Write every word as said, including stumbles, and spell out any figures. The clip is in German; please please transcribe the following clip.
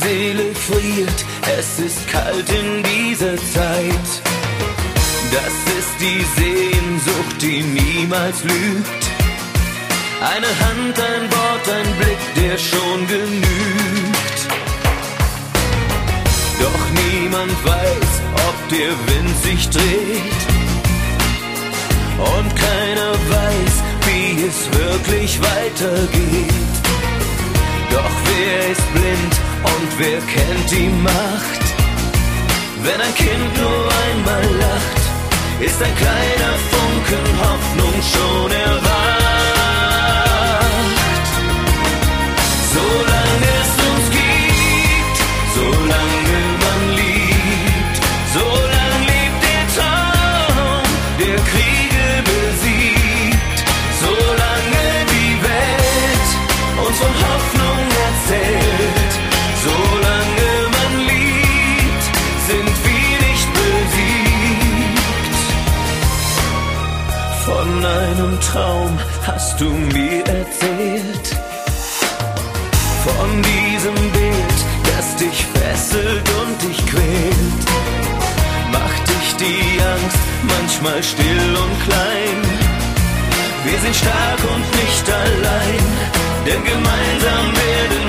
Seele friert, es ist kalt in dieser Zeit. Das ist die Sehnsucht, die niemals lügt. Eine Hand, ein Wort, ein Blick, der schon genügt. Doch niemand weiß, ob der Wind sich dreht. Und keiner weiß, wie es wirklich weitergeht. Doch wer ist blind und wer kennt die Macht? Wenn ein Kind nur einmal lacht, ist ein kleiner Funken Hoffnung schon erwacht. Solange es uns gibt, solange man liebt, solange lebt der Traum, der Kriege besiegt, solange die Welt uns von Hoffnung erzählt, solange man liebt, sind wir nicht besiegt. Von einem Traum hast du mir erzählt, von diesem Bild, das dich fesselt und dich quält. Macht dich die Angst manchmal still und klein? Wir sind stark und nicht allein, denn gemeinsam werden